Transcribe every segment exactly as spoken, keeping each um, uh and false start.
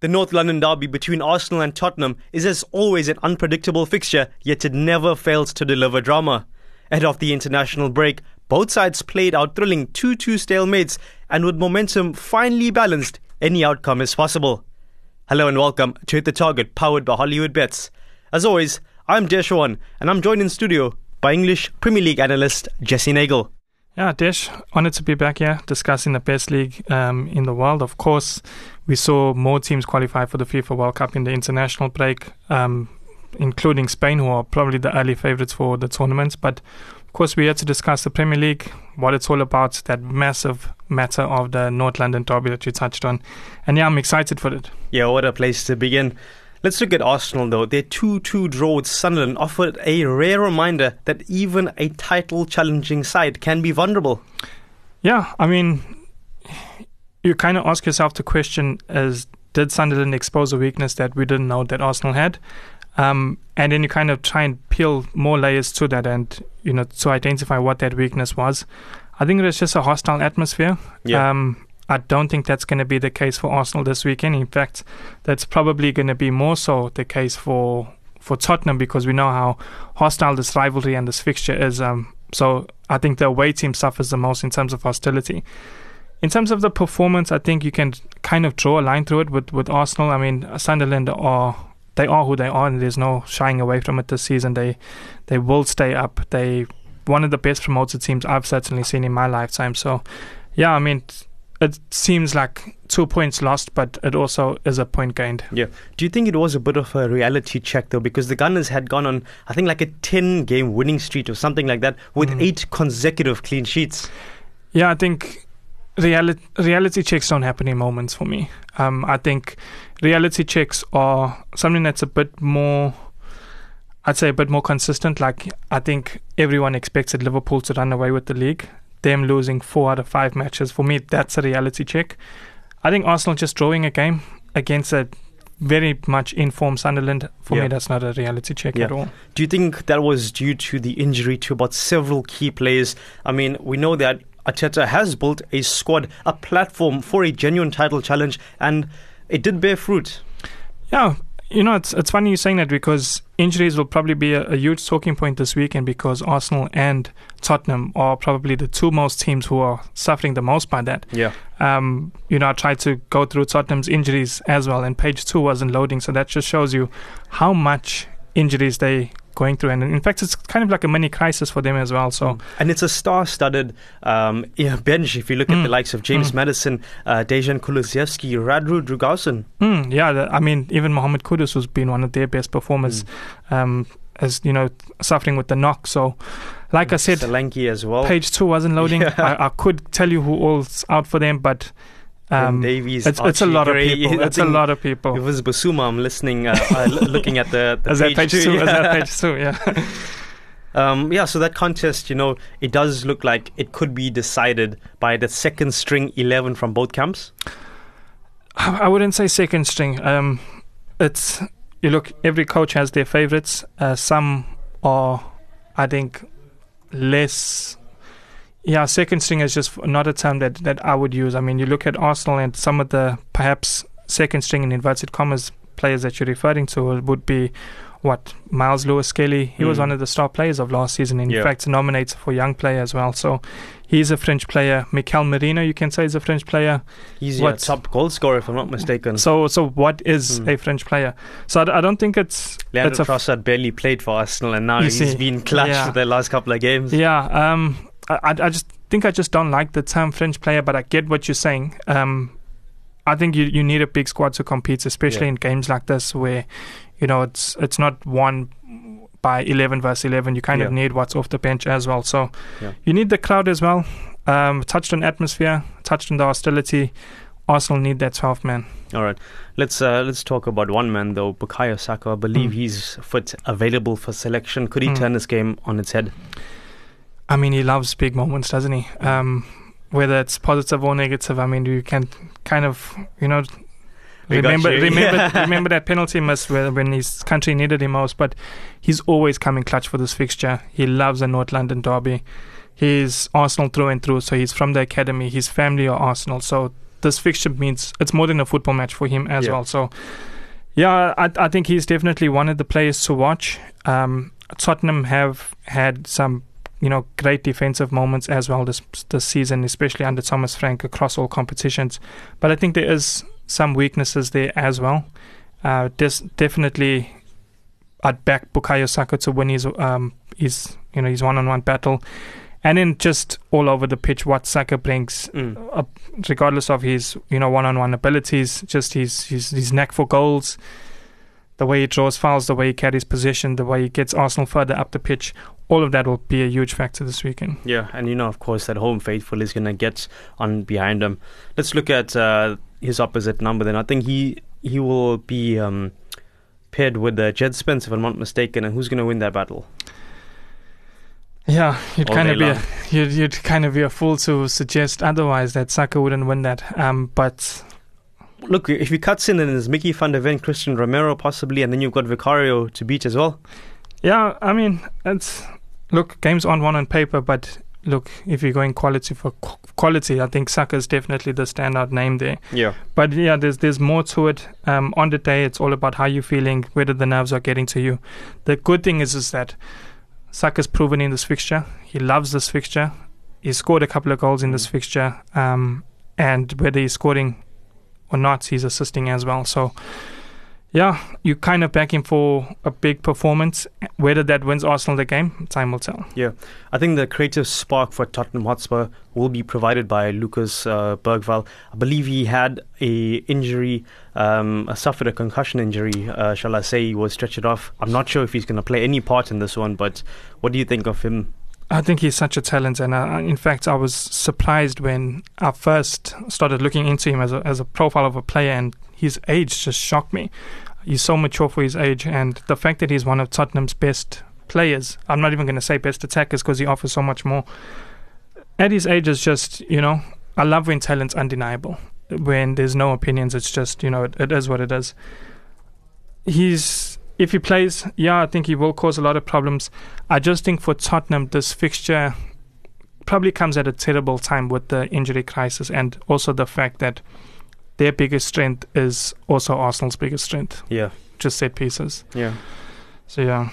The North London derby between Arsenal and Tottenham is as always an unpredictable fixture, yet it never fails to deliver drama. Ahead of the international break, both sides played out thrilling two two stalemates, and with momentum finely balanced, any outcome is possible. Hello and welcome to Hit the Target, powered by Hollywood Bets. As always, I'm Deshawn, and I'm joined in studio by English Premier League analyst Jesse Nagel. Yeah, Desh, honoured to be back here discussing the best league um, in the world. Of course, we saw more teams qualify for the FIFA World Cup in the international break, um, including Spain, who are probably the early favourites for the tournament. But of course, we're here to discuss the Premier League, what it's all about, that massive matter of the North London derby that you touched on. And yeah, I'm excited for it. Yeah, what a place to begin. Let's look at Arsenal, though. Their two two draw with Sunderland offered a rare reminder that even a title-challenging side can be vulnerable. Yeah, I mean, you kind of ask yourself the question as, did Sunderland expose a weakness that we didn't know that Arsenal had? Um, and then you kind of try and peel more layers to that and, you know, to identify what that weakness was. I think it was just a hostile atmosphere. Yeah. Um, I don't think that's going to be the case for Arsenal this weekend. In fact, that's probably going to be more so the case for for Tottenham, because we know how hostile this rivalry and this fixture is. Um, so I think the away team suffers the most in terms of hostility. In terms of the performance, I think you can kind of draw a line through it with, with Arsenal. I mean, Sunderland are they are who they are, and there's no shying away from it this season. They they will stay up. They one of the best promoted teams I've certainly seen in my lifetime. So yeah, I mean, it seems like two points lost, but it also is a point gained. Yeah. Do you think it was a bit of a reality check, though? Because the Gunners had gone on, I think, like a ten-game winning streak or something like that, with mm. eight consecutive clean sheets. Yeah, I think reality, reality checks don't happen in moments for me. Um, I think reality checks are something that's a bit more, I'd say a bit more consistent. Like, I think everyone expected Liverpool to run away with the league. Them losing four out of five matches, for me, that's a reality check. I think Arsenal just drawing a game against a very much informed Sunderland, for yeah. me, that's not a reality check yeah. at all. Do you think that was due to the injury to about several key players? I mean, we know that Arteta has built a squad, a platform for a genuine title challenge, and it did bear fruit. Yeah, you know, it's it's funny you saying that, because injuries will probably be a, a huge talking point this weekend, because Arsenal and Tottenham are probably the two most teams who are suffering the most by that. Yeah. Um, you know, I tried to go through Tottenham's injuries as well, and page two wasn't loading, so that just shows you how much injuries they going through, and in fact it's kind of like a mini crisis for them as well. So, and it's a star-studded um, bench. If you look at mm. the likes of James mm. Maddison, uh, Dejan Kulusevski, Radru Dragausen. Mm, yeah, the, I mean, even Mohamed Kudus, who's been one of their best performers, mm. um, as you know, suffering with the knock. So, like and I said, Solanke as well. Page two wasn't loading. Yeah. I, I could tell you who all's out for them, but Um, Davies, it's, it's a lot Gray, of people. It's a lot of people. It was Basuma. I'm listening, uh, uh, looking at the, the Is page, that page two. two? Yeah. Is that page two? Yeah. um, yeah. So that contest, you know, it does look like it could be decided by the second string eleven from both camps. I wouldn't say second string. Um, it's you look. Every coach has their favourites. Uh, some are, I think, less. Yeah, second string is just not a term that, that I would use. I mean, you look at Arsenal and some of the perhaps second string in inverted commas players that you're referring to would be, what, Miles Lewis-Skelly. He mm. was one of the star players of last season. In yeah. fact, nominated for young player as well. So he's a French player. Mikel Merino, you can say, is a French player. He's a top goal scorer, if I'm not mistaken. So so what is mm. a French player? So I, I don't think it's... Leandro Trossard barely played for Arsenal, and now he's see, been clutch yeah. for the last couple of games. Yeah, um... I, I just think I just don't like the term French player, but I get what you're saying. Um, I think you, you need a big squad to compete, especially yeah. in games like this where, you know, it's it's not one by eleven versus eleven. You kind yeah. of need what's off the bench as well. So yeah. you need the crowd as well. Um, touched on atmosphere, touched on the hostility. Arsenal need that twelfth man. All right, let's uh, let's talk about one man though, Bukayo Saka. I believe mm. he's fit, available for selection. Could he mm. turn this game on its head? I mean, he loves big moments, doesn't he? Um, whether it's positive or negative, I mean, you can kind of, you know, we remember you. remember Yeah. remember that penalty miss where, when his country needed him most. But he's always coming clutch for this fixture. He loves the North London derby. He's Arsenal through and through, so he's from the academy. His family are Arsenal, so this fixture means it's more than a football match for him as yeah. well. So, yeah, I, I think he's definitely one of the players to watch. Um, Tottenham have had some, you know, great defensive moments as well this this season, especially under Thomas Frank across all competitions. But I think there is some weaknesses there as well. Uh, des- definitely, I'd back Bukayo Saka to win his um his you know his one-on-one battle, and then just all over the pitch what Saka brings, mm. uh, regardless of his you know one-on-one abilities, just his his his knack for goals, the way he draws fouls, the way he carries possession, the way he gets Arsenal further up the pitch. All of that will be a huge factor this weekend. Yeah, and you know, of course, that home faithful is going to get on behind him. Let's look at uh, his opposite number then. I think he he will be um, paired with uh, Jed Spence, if I'm not mistaken. And who's going to win that battle? Yeah, you'd All kind of be day a, you'd, you'd kind of be a fool to suggest otherwise that Saka wouldn't win that. Um, but look, if he cuts in, then there's Mickey van der Ven, Christian Romero possibly, and then you've got Vicario to beat as well. Yeah, I mean, it's look, games aren't won on paper, but look, if you're going quality for qu- quality, I think Saka is definitely the standout name there. Yeah. But yeah, there's there's more to it. Um, on the day, it's all about how you're feeling, whether the nerves are getting to you. The good thing is, is that Saka's proven in this fixture. He loves this fixture. He scored a couple of goals in this fixture. Um, and whether he's scoring or not, he's assisting as well. So, yeah, you kind of back him for a big performance. Whether that wins Arsenal the game, time will tell. Yeah, I think the creative spark for Tottenham Hotspur will be provided by Lucas uh, Bergvall. I believe he had a injury, um, suffered a concussion injury, uh, shall I say. He was stretched off. I'm not sure if he's going to play any part in this one, but what do you think of him? I think he's such a talent, and uh, in fact, I was surprised when I first started looking into him as a as a profile of a player, and his age just shocked me. He's so mature for his age, and the fact that he's one of Tottenham's best players, I'm not even going to say best attackers because he offers so much more. At his age is just, you know, I love when talent's undeniable. When there's no opinions, it's just, you know, it, it is what it is. He's, if he plays, yeah, I think he will cause a lot of problems. I just think for Tottenham, this fixture probably comes at a terrible time with the injury crisis and also the fact that their biggest strength is also Arsenal's biggest strength. Yeah. Just set pieces. Yeah. So, yeah.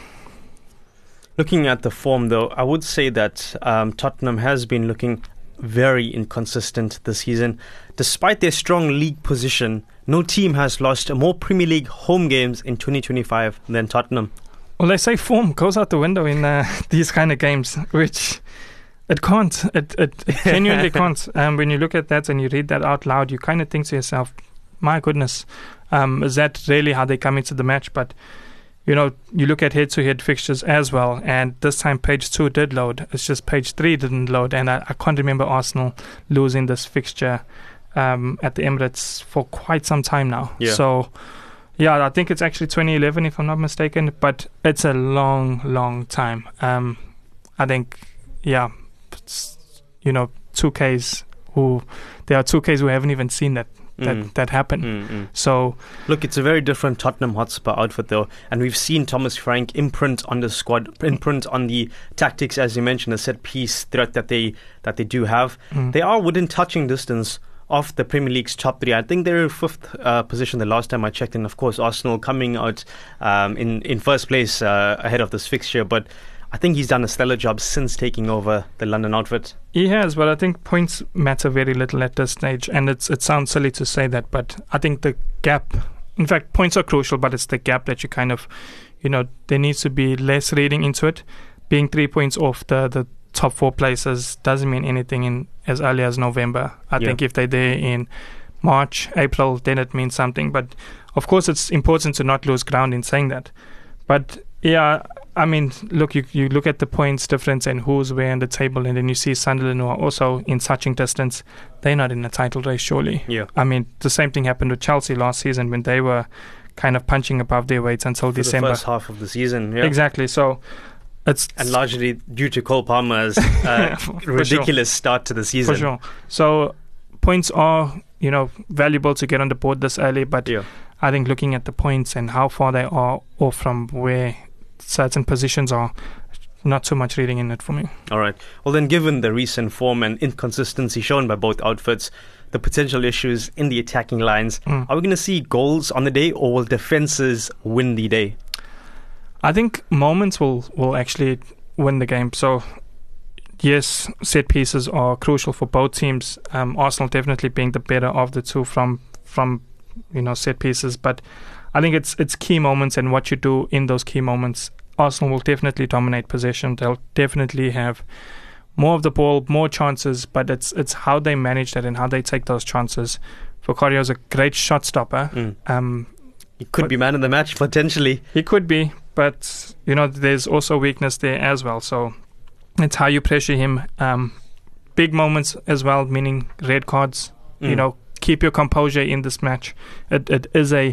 Looking at the form, though, I would say that um, Tottenham has been looking very inconsistent this season. Despite their strong league position, no team has lost more Premier League home games in twenty twenty-five than Tottenham. Well, they say form goes out the window in uh, these kind of games, which it can't. It, it, it genuinely can't. Um, when you look at that and you read that out loud, you kind of think to yourself, my goodness, um, is that really how they come into the match? But, you know, you look at head-to-head fixtures as well, and this time page two did load. It's just page three didn't load, and I, I can't remember Arsenal losing this fixture um, at the Emirates for quite some time now. Yeah. So, yeah, I think it's actually twenty eleven, if I'm not mistaken, but it's a long, long time. Um, I think, yeah, it's, you know, two Ks who, there are two Ks who haven't even seen that. That Mm. that happened. Mm-mm. So look, it's a very different Tottenham Hotspur outfit, though, and we've seen Thomas Frank imprint on the squad, imprint on the tactics, as you mentioned, the set piece threat that they that they do have. mm. They are within touching distance of the Premier League's top three. I think they're fifth uh, position the last time I checked, and of course Arsenal coming out um, in in first place uh, ahead of this fixture, but I think he's done a stellar job since taking over the London outfit. He has, but I think points matter very little at this stage, and it's it sounds silly to say that, but I think the gap, in fact, points are crucial, but it's the gap that you kind of, you know, there needs to be less reading into it. Being three points off the, the top four places doesn't mean anything in as early as November. I Yeah. think if they're there in March, April, then it means something. But of course, it's important to not lose ground in saying that. But yeah, I mean, look, you you look at the points difference and who's where on the table, and then you see Sunderland, who are also in touching distance. They're not in a title race, surely. Yeah. I mean, the same thing happened with Chelsea last season when they were kind of punching above their weights until For December. the first half of the season, yeah. Exactly. So it's And largely due to Cole Palmer's uh, For ridiculous start to the season. For sure. So points are, you know, valuable to get on the board this early, but Yeah. I think looking at the points and how far they are off from where certain positions are, not too much reading in it for me. All right. Well, then, given the recent form and inconsistency shown by both outfits, the potential issues in the attacking lines. Mm. Are we going to see goals on the day, or will defenses win the day? I think moments will, will actually win the game. So, yes, set pieces are crucial for both teams. Um, Arsenal definitely being the better of the two from from you know set pieces, but I think it's it's key moments and what you do in those key moments. Arsenal will definitely dominate possession. They'll definitely have more of the ball, more chances, but it's it's how they manage that and how they take those chances. Vicario is a great shot stopper. Mm. Um, he could be man of the match potentially. He could be. But, you know, there's also weakness there as well. So it's how you pressure him. Um, big moments as well, meaning red cards. Mm. You know, keep your composure in this match. It It is a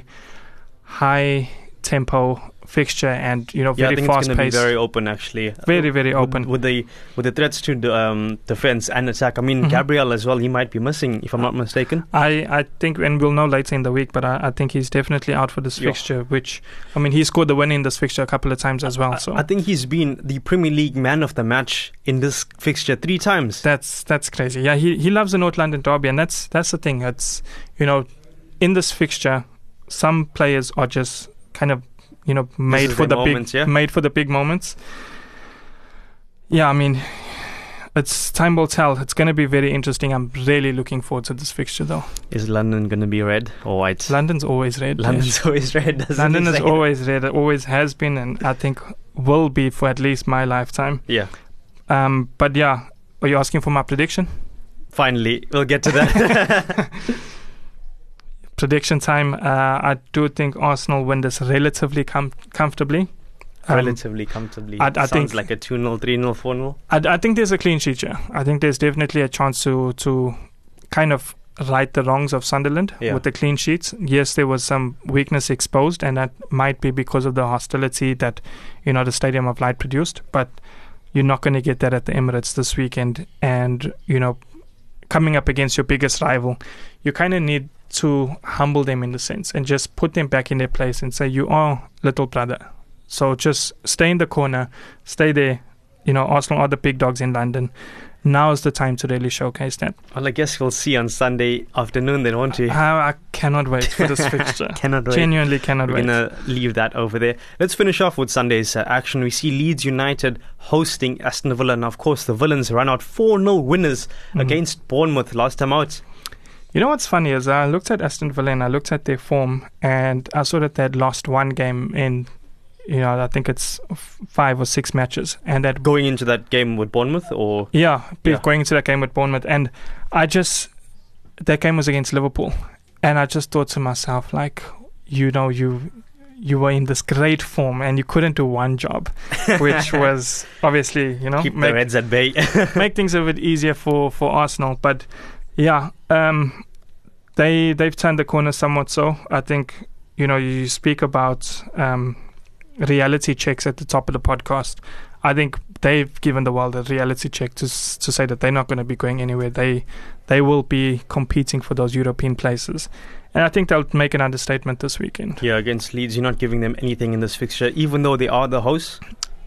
high-tempo fixture and, you know, yeah, very I think fast-paced. it's going to be very open, actually. Very, very with, open. With the with the threats to the, um, defense and attack. I mean, mm-hmm. Gabriel as well, he might be missing, if I'm not mistaken. I, I think, and we'll know later in the week, but I, I think he's definitely out for this yeah. fixture, which, I mean, he scored the win in this fixture a couple of times as well. I, So I think he's been the Premier League man of the match in this fixture three times. That's that's crazy. Yeah, he, he loves the North London derby, and that's that's the thing. It's, you know, in this fixture, some players are just kind of, you know, made for the moments, big yeah? made for the big moments. Yeah, I mean, it's time will tell. It's going to be very interesting. I'm really looking forward to this fixture, though. Is London going to be red or white? London's always red. London's yes. always red. London is say? always red. It always has been, and I think will be for at least my lifetime. Yeah. Um. But yeah, are you asking for my prediction? Finally, we'll get to that. Prediction time. Uh, I do think Arsenal win this relatively com- comfortably. Um, relatively comfortably. I, I Sounds think like a two nil, three nil, four nil. I, I think there's a clean sheet here. I think there's definitely a chance to to kind of right the wrongs of Sunderland yeah. with the clean sheets. Yes, there was some weakness exposed, and that might be because of the hostility that, you know, the Stadium of Light produced. But you're not going to get that at the Emirates this weekend. And, you know, coming up against your biggest rival, you kind of need to humble them in the sense and just put them back in their place and say, you are little brother. So just stay in the corner, stay there. You know, Arsenal are the big dogs in London. Now is the time to really showcase that. Well, I guess we'll see on Sunday afternoon then, won't we? I, I cannot wait for this fixture. Cannot wait. Genuinely cannot We're wait. We're going to leave that over there. Let's finish off with Sunday's uh, action. We see Leeds United hosting Aston Villa. And, of course, the Villains run out four nil winners mm. against Bournemouth last time out. You know what's funny is I looked at Aston Villa and I looked at their form and I saw that they'd lost one game in, you know, I think it's f- five or six matches. And that going into that game with Bournemouth or? Yeah, yeah, going into that game with Bournemouth. And I just, that game was against Liverpool. And I just thought to myself, like, you know, you you were in this great form and you couldn't do one job, which was obviously, you know, keep make, their heads at bay. make things a bit easier for, for Arsenal. But yeah, um, they they've turned the corner somewhat. So I think, you know, you speak about um, reality checks at the top of the podcast. I think they've given the world a reality check to to say that they're not going to be going anywhere. They they will be competing for those European places. And I think they'll make an understatement this weekend. Yeah, against Leeds, you're not giving them anything in this fixture, even though they are the hosts.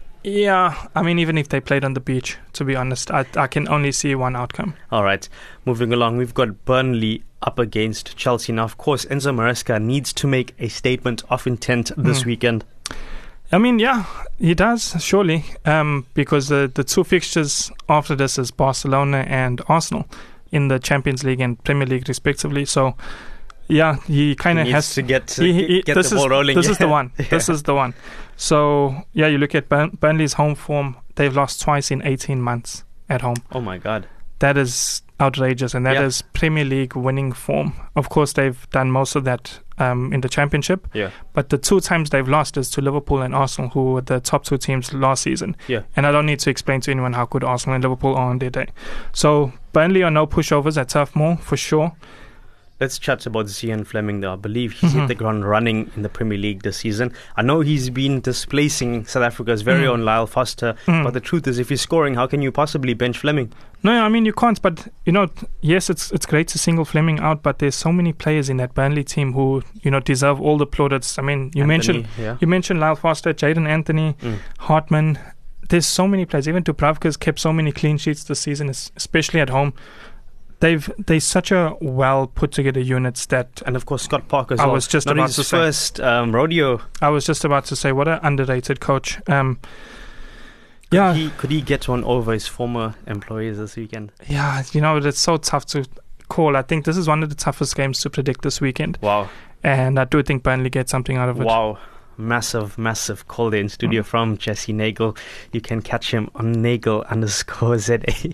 Yeah, I mean, even if they played on the beach, to be honest, I, I can only see one outcome. All right, moving along, we've got Burnley up against Chelsea. Now, of course, Enzo Maresca needs to make a statement of intent this mm. weekend. I mean, yeah, he does, surely, um, because the, the two fixtures after this is Barcelona and Arsenal in the Champions League and Premier League, respectively. So, yeah, he kind of has to get, to he, he, get this the ball is, rolling. This is the one. Yeah. This is the one. So, yeah, you look at Burn- Burnley's home form. They've lost twice in eighteen months at home. Oh, my God. That is outrageous, and that yeah. is Premier League winning form. Of course, they've done most of that um, in the Championship. Yeah. But the two times they've lost is to Liverpool and Arsenal, who were the top two teams last season. Yeah. And I don't need to explain to anyone how good Arsenal and Liverpool are on their day. So Burnley are no pushovers at Turf Moor, for sure. Let's chat about Zian Fleming, though. I believe he's mm-hmm. hit the ground running in the Premier League this season. I know he's been displacing South Africa's very mm. own Lyle Foster, mm. but the truth is, if he's scoring, how can you possibly bench Fleming? No, I mean, you can't, but, you know, yes, it's it's great to single Fleming out, but there's so many players in that Burnley team who, you know, deserve all the plaudits. I mean, you Anthony, mentioned yeah. you mentioned Lyle Foster, Jadon Anthony, mm. Hartman. There's so many players. Even Dubravka's kept so many clean sheets this season, especially at home. they've they're such a well put together units that. And of course, Scott Parker as I well. was just Not about his to say. first um, rodeo. I was just about to say, what an underrated coach. Um, Could yeah, he, could he get one over his former employees this weekend? yeah. You know, it's so tough to call. I think this is one of the toughest games to predict this weekend, Wow. and I do think Burnley get something out of it. Wow. Massive, massive call there in studio Mm. from Jesse Nagel. You can catch him on Nagel underscore Z A.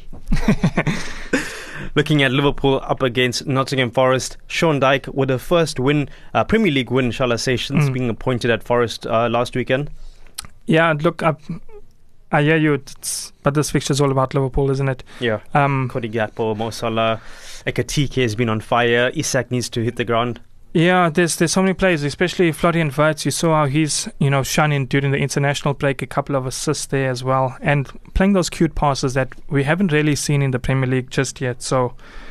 Looking at Liverpool up against Nottingham Forest, Sean Dyche with a first win, uh, Premier League win, shall I say, since Mm. being appointed at Forest uh, last weekend. Yeah, look, I, I hear you, it's, but this fixture is all about Liverpool, isn't it? Yeah. Um, Cody Gakpo, Mo Salah, Ekatike has been on fire. Isak needs to hit the ground. Yeah, there's there's so many players, especially Florian Wirtz. You saw how he's, you know, shining during the international break, a couple of assists there as well, and playing those cute passes that we haven't really seen in the Premier League just yet. So,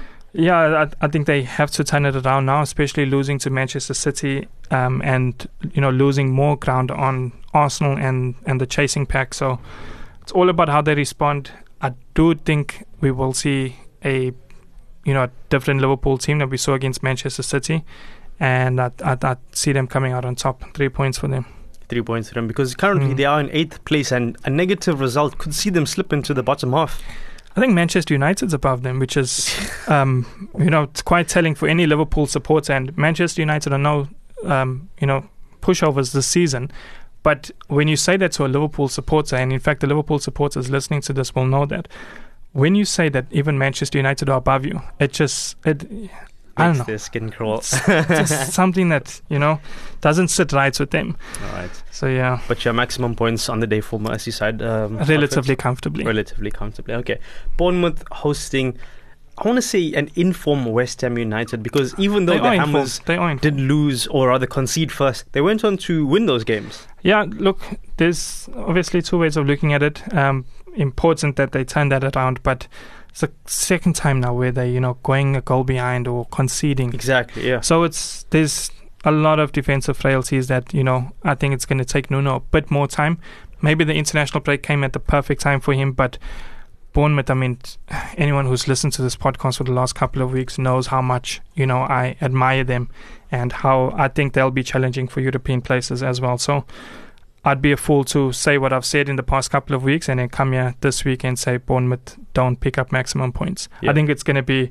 yeah, I, I think they have to turn it around now, especially losing to Manchester City um, and, you know, losing more ground on Arsenal and, and the chasing pack. So, it's all about how they respond. I do think we will see a, you know, different Liverpool team that we saw against Manchester City. And I, I, I see them coming out on top. Three points for them. Three points for them because currently Mm. they are in eighth place and a negative result could see them slip into the bottom half. I think Manchester United's above them, which is, um, you know, it's quite telling for any Liverpool supporter. And Manchester United are no, um, you know, pushovers this season. But when you say that to a Liverpool supporter, and in fact the Liverpool supporters listening to this will know that, when you say that even Manchester United are above you, it just... it. I don't know. Their skin crawl. It's just something that, you know, doesn't sit right with them. All right. So, yeah. But your maximum points on the day for Merseyside. Um, Relatively outfit? comfortably. Relatively comfortably. Okay. Bournemouth hosting, I want to say, an inform West Ham United because even though They the are Hammers informed. They are informed. did lose or rather concede first, they went on to win those games. Yeah, look, there's obviously two ways of looking at it. Um, important that they turn that around, but it's the second time now where they, you know, going a goal behind or conceding. Exactly, yeah. So it's there's a lot of defensive frailties that, you know, I think it's going to take Nuno a bit more time. Maybe the international break came at the perfect time for him, but Bournemouth, I mean, anyone who's listened to this podcast for the last couple of weeks knows how much, you know, I admire them and how I think they'll be challenging for European places as well. So I'd be a fool to say what I've said in the past couple of weeks and then come here this week and say Bournemouth don't pick up maximum points. Yeah. I think it's going to be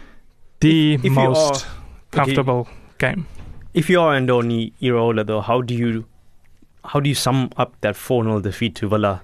the If- if you most are- comfortable game. If you are Andoni Iraola, though, how do you how do you sum up that four nil defeat to Villa?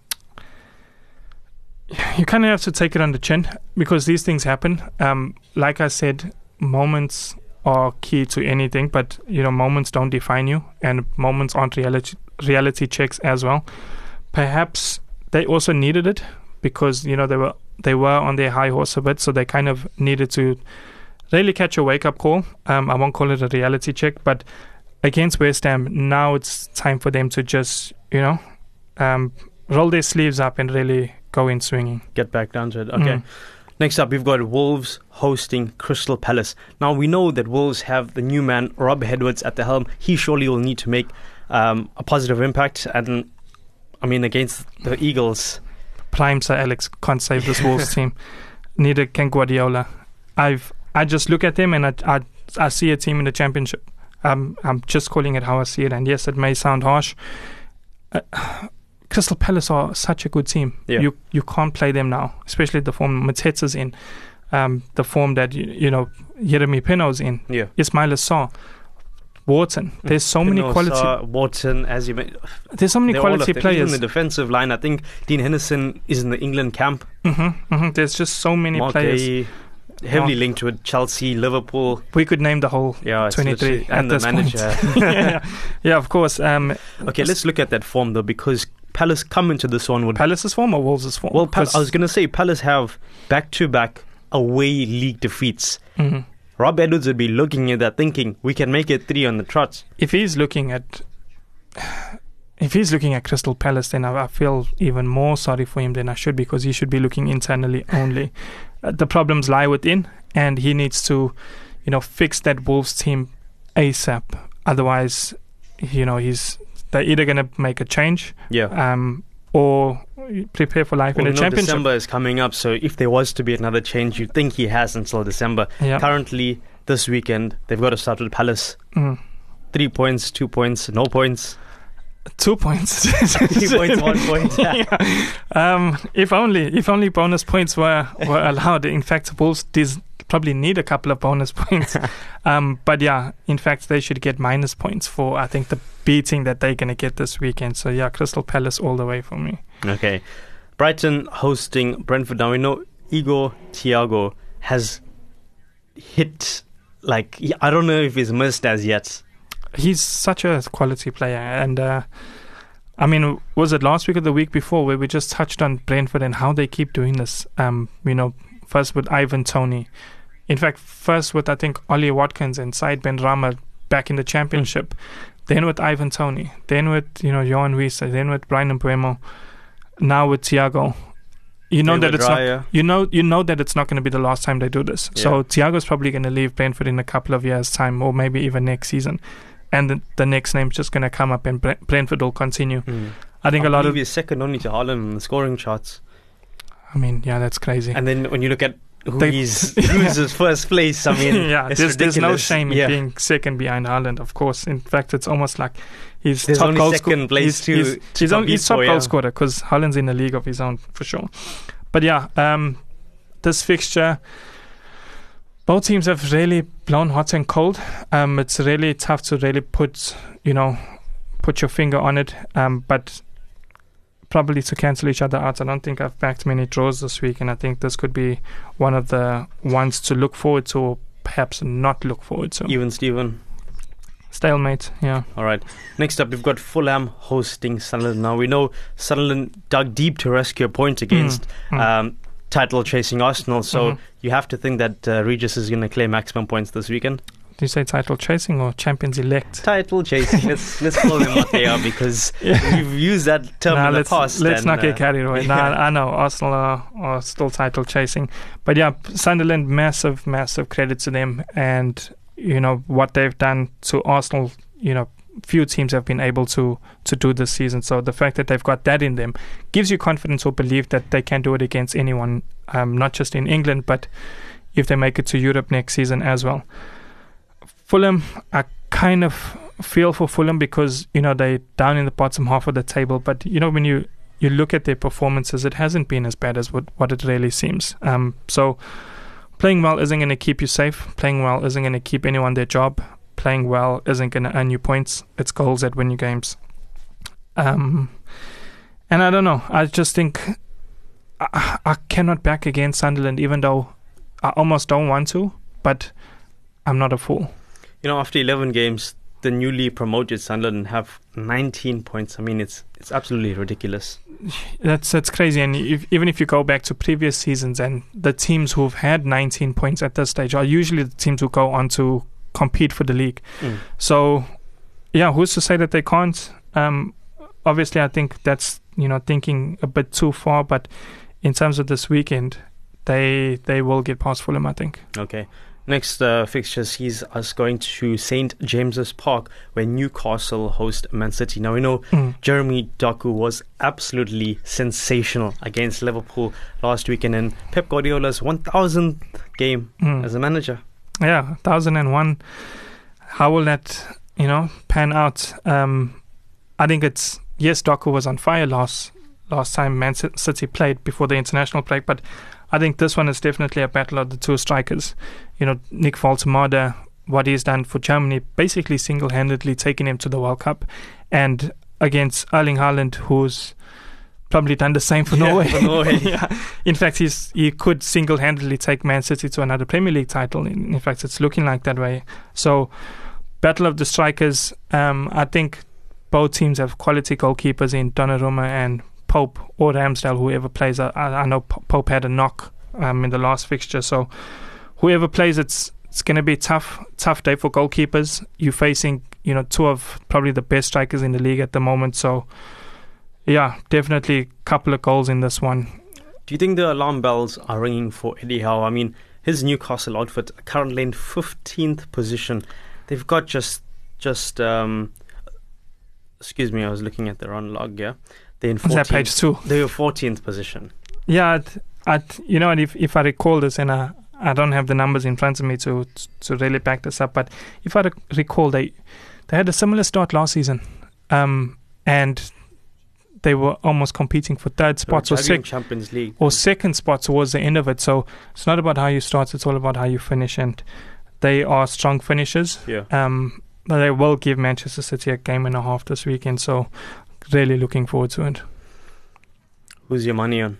You kind of have to take it on the chin because these things happen. Um, like I said, moments are key to anything, but you know, moments don't define you, and moments aren't reality reality checks as well. Perhaps they also needed it because you know they were they were on their high horse a bit, so they kind of needed to really catch a wake up call. Um, I won't call it a reality check, but against West Ham, now it's time for them to just you know um, roll their sleeves up and really go in swinging. Get back down to it. Okay. Mm. Next up, we've got Wolves hosting Crystal Palace. Now, we know that Wolves have the new man, Rob Edwards, at the helm. He surely will need to make um, a positive impact. And, I mean, against the Eagles... Prime Sir Alex can't save this Wolves team. Neither can Guardiola. I've I just look at them and I, I, I see a team in the Championship. Um, I'm just calling it how I see it. And yes, it may sound harsh. Uh, Crystal Palace are such a good team. Yeah. You you can't play them now, especially the form Mateta's in, um, the form that you, you know Jeremy Pino's in, Yeah. Ismail Assar, Wharton. There's so many Pino, quality. Sarr, Wharton, as you mentioned. There's so many They're all quality of them. players. Even in the defensive line, I think Dean Henderson is in the England camp. Mm-hmm, mm-hmm. There's just so many Mark players. Gay, heavily Yeah. linked with Chelsea, Liverpool. We could name the whole Yeah, it's twenty-three literally- at and the this manager. point. yeah, yeah, of course. Um, Okay, let's look at that form, though, because Palace come into this one with... Palace's form or Wolves' form? Well, Pal- 'Cause- I was going to say Palace have back-to-back away league defeats. Mhm. Rob Edwards would be looking at that thinking, we can make it three on the trot. If he's looking at, if he's looking at Crystal Palace, then I, I feel even more sorry for him than I should, because he should be looking internally only. Uh, the problems lie within, and he needs to, you know, fix that Wolves team ASAP. Otherwise, you know, he's they're either going to make a change, Yeah. um, or prepare for life well, in the no, championship. December is coming up, so if there was to be another change, you'd think he has until December. Yeah. Currently, this weekend, they've got to start with Palace. Mm. Three points, two points, no points. Two points. Three points, one point. Yeah. Um, if only, if only bonus points were, were allowed. In fact, Wolves does probably need a couple of bonus points. um, but yeah, in fact, they should get minus points for, I think, the beating that they're going to get this weekend. So yeah, Crystal Palace all the way for me. Okay. Brighton hosting Brentford. Now we know Igor Thiago has hit, like, I don't know if he's missed as yet. He's such a quality player, and uh, I mean, was it last week or the week before where we just touched on Brentford and how they keep doing this? Um, you know, first with Ivan Toney, in fact, first with I think Ollie Watkins and Said Benrahma back in the Championship, mm. then with Ivan Toney, then with you know Johan Wieser, then with Brian Mbeumo, now with Thiago. You know that it's not. You know, you know that it's not going to be the last time they do this. Yeah. So Thiago's probably going to leave Brentford in a couple of years' time, or maybe even next season. And the, the next name's just going to come up and Brentford will continue. Mm. I think I a lot of... he's second only to Haaland in the scoring charts. I mean, yeah, that's crazy. And then when you look at who they, he's, who's his first place, I mean, yeah, it's there's, there's no shame yeah. in being second behind Haaland, of course. In fact, it's almost like he's there's top only goal second sco- place he's, to, he's, to he's, on, he's top for, goal yeah. scorer because Haaland's in a league of his own, for sure. But yeah, um, this fixture... Both teams have really blown hot and cold. Um, it's really tough to really put, you know, put your finger on it. Um, but probably to cancel each other out. I don't think I've backed many draws this week, and I think this could be one of the ones to look forward to, or perhaps not look forward to. Even Steven. Stalemate, yeah. All right. Next up, we've got Fulham hosting Sunderland. Now, we know Sunderland dug deep to rescue a point against mm. um, title-chasing Arsenal, so mm-hmm. you have to think that uh, Regis is going to claim maximum points this weekend. Do you say title-chasing or champions-elect? Title-chasing. let's let's call them what they are, because yeah. you've used that term nah, in the let's, past. Let's and, not get uh, carried away. yeah. Nah, I know Arsenal are, are still title-chasing. But yeah, Sunderland, massive, massive credit to them, and you know what they've done to Arsenal, you know, few teams have been able to to do this season. So the fact that they've got that in them gives you confidence or belief that they can do it against anyone, um, not just in England, but if they make it to Europe next season as well. Fulham, I kind of feel for Fulham because, you know, they're down in the bottom half of the table. But, you know, when you, you look at their performances, it hasn't been as bad as what, what it really seems. Um, so playing well isn't going to keep you safe. Playing well isn't going to keep anyone their job. Playing well isn't going to earn you points. It's goals that win you games. Um, and I don't know. I just think I, I cannot back against Sunderland, even though I almost don't want to. But I'm not a fool. You know, after eleven games, the newly promoted Sunderland have nineteen points. I mean, it's it's absolutely ridiculous. That's that's crazy. And if, even if you go back to previous seasons, and the teams who've had nineteen points at this stage are usually the teams who go on to compete for the league. Mm. So, yeah, who's to say that they can't? Um, obviously, I think that's, you know, thinking a bit too far. But in terms of this weekend, they they will get past Fulham, I think. Okay. Next uh, fixture sees us going to Saint James's Park, where Newcastle host Man City. Now, we know mm. Jeremy Doku was absolutely sensational against Liverpool last weekend in Pep Guardiola's one thousandth game mm. as a manager. Yeah, one thousand one. How will that, you know, pan out? Um, I think it's, yes, Doku was on fire last last time Man City played before the international break, but I think this one is definitely a battle of the two strikers. You know, Nick Woltemade, what he's done for Germany, basically single-handedly taking him to the World Cup, and against Erling Haaland, who's probably done the same for yeah, Norway. For Norway. yeah. In fact, he's he could single-handedly take Man City to another Premier League title. In, in fact, it's looking like that way. So, battle of the strikers. Um, I think both teams have quality goalkeepers in Donnarumma and Pope or Ramsdale, whoever plays. I, I know Pope had a knock um, in the last fixture, so whoever plays, it's it's going to be a tough, tough day for goalkeepers. You're facing, you know, two of probably the best strikers in the league at the moment. So, yeah, definitely a couple of goals in this one. Do you think the alarm bells are ringing for Eddie Howe? I mean, his Newcastle outfit are currently in fifteenth position. They've got just just um, excuse me, I was looking at the wrong log. Yeah. They're in Is that fourteenth. page two? They were fourteenth position. Yeah, I'd, I'd, you know, if if I recall this, and I, I don't have the numbers in front of me to to really back this up, but if I rec- recall, they they had a similar start last season, um, and they were almost competing for third spots or, sec- Champions League. or second spots towards the end of it. So it's not about how you start; it's all about how you finish, and they are strong finishers. Yeah. Um, but they will give Manchester City a game and a half this weekend, so really looking forward to it. Who's your money on?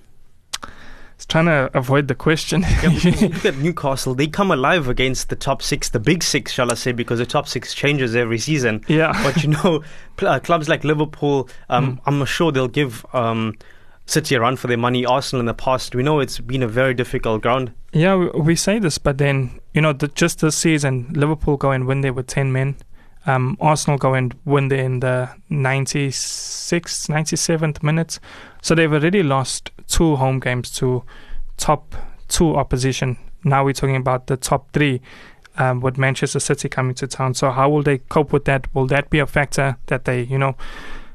It's trying to avoid the question. Yeah, because you look at Newcastle, they come alive against the top six, the big six, shall I say, because the top six changes every season. Yeah. But, you know, pl- uh, clubs like Liverpool, um, Mm. I'm sure they'll give um, City a run for their money. Arsenal in the past, we know it's been a very difficult ground. Yeah, we, we say this, but then, you know, the, just this season, Liverpool go and win there with ten men. Um, Arsenal go and win there in the ninety-sixth, ninety-seventh minutes. So they've already lost two home games to top two opposition. Now we're talking about the top three, um, with Manchester City coming to town. So how will they cope with that? Will that be a factor that they, you know,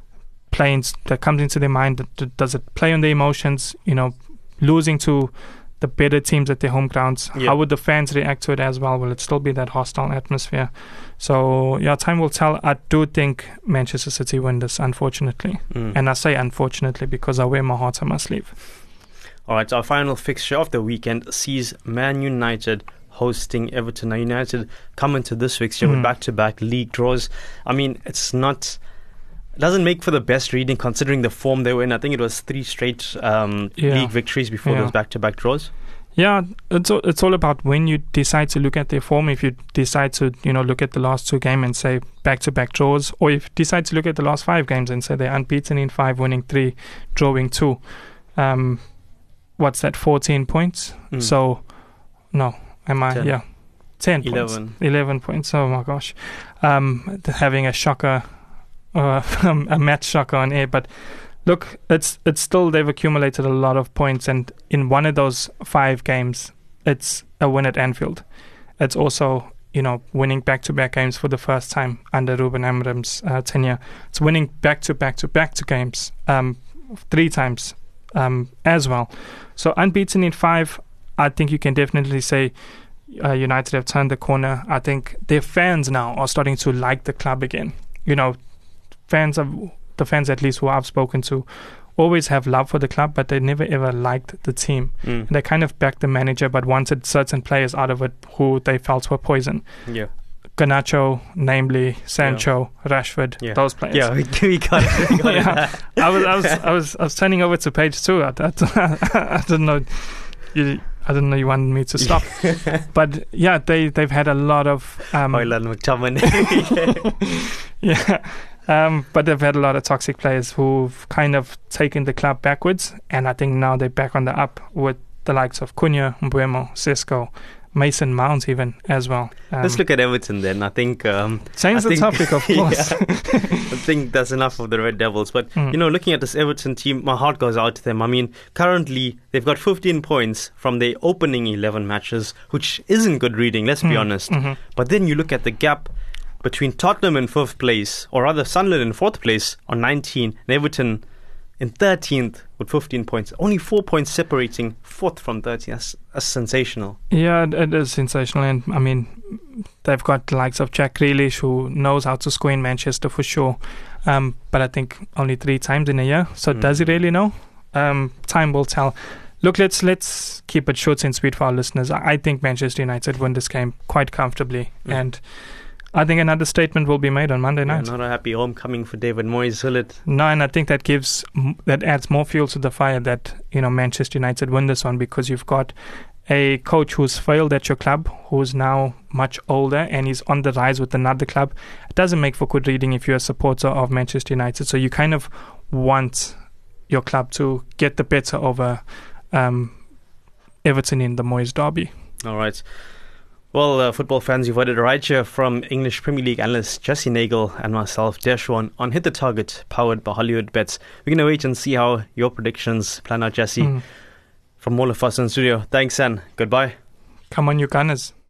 play in, that comes into their mind? Does it play on their emotions? You know, losing to the better teams at their home grounds. Yeah. How would the fans react to it as well? Will it still be that hostile atmosphere? So, yeah, time will tell. I do think Manchester City win this, unfortunately. Mm. And I say unfortunately because I wear my heart on my sleeve. All right, our final fixture of the weekend sees Man United hosting Everton. Now, United come into this fixture Mm. with back-to-back league draws. I mean, it's not... It doesn't make for the best reading considering the form they were in. I think it was three straight um, Yeah. league victories before Yeah. those back-to-back draws. Yeah, it's all, it's all about when you decide to look at their form. If you decide to, you know, look at the last two games and say back-to-back draws, or if you decide to look at the last five games and say they're unbeaten in five, winning three, drawing two. Um, what's that? fourteen points. Mm. So, no, am I? ten. Yeah, ten eleven. points. Eleven points. Oh my gosh, um, th- having a shocker, uh, a match shocker on air, but. Look, it's it's still they've accumulated a lot of points, and in one of those five games, it's a win at Anfield. It's also, you know, winning back-to-back games for the first time under Ruben Amorim's uh, tenure. It's winning back-to-back-to-back-to games um, three times um, as well. So unbeaten in five, I think you can definitely say uh, United have turned the corner. I think their fans now are starting to like the club again. You know, fans of the fans at least who I've spoken to always have love for the club, but they never ever liked the team. Mm. And they kind of backed the manager, but wanted certain players out of it who they felt were poison. Yeah. Garnacho, namely Sancho, Rashford, Yeah. those players. Yeah, we, we got it. We got Yeah. it. I was, I was, I was, I was turning over to page two. I, I, I didn't know, you, I didn't know you wanted me to stop. But yeah, they they've had a lot of. Um, Hoyland McTominay. yeah. Um, but they've had a lot of toxic players who've kind of taken the club backwards, and I think now they're back on the up with the likes of Cunha, Mbeumo, Sisco, Mason Mount even as well. Um, Let's look at Everton then. I think... Um, change I the think- topic, of course. I think that's enough of the Red Devils. But, Mm. you know, looking at this Everton team, my heart goes out to them. I mean, currently, they've got fifteen points from their opening eleven matches, which isn't good reading, let's be Mm, honest. mhm. But then you look at the gap between Tottenham in fifth place, or rather Sunderland in fourth place on nineteen, and Everton in thirteenth with fifteen points. Only four points separating fourth from thirteenth. That's, that's sensational. Yeah, it- it is sensational. And I mean, they've got the likes of Jack Grealish, who knows how to score in Manchester for sure. Um, but I think only three times in a year. So Mm. does he really know? Um, time will tell. Look, let's let's keep it short and sweet for our listeners. I, I think Manchester United win this game quite comfortably. Mm. And I think another statement will be made on Monday Yeah, night. not a happy homecoming for David Moyes, will it? No, and I think that gives m- that adds more fuel to the fire that, you know, Manchester United win this one, because you've got a coach who's failed at your club, who's now much older, and he's on the rise with another club. It doesn't make for good reading if you're a supporter of Manchester United. So you kind of want your club to get the better over um, Everton in the Moyes derby. All right. Well, uh, football fans, you've heard it right here from English Premier League analyst Jesse Nagel and myself, Deshwan, on Hit the Target, powered by Hollywood Bets. We're going to wait and see how your predictions plan out, Jesse. Mm. From all of us in studio, thanks and goodbye. Come on, you Gunners.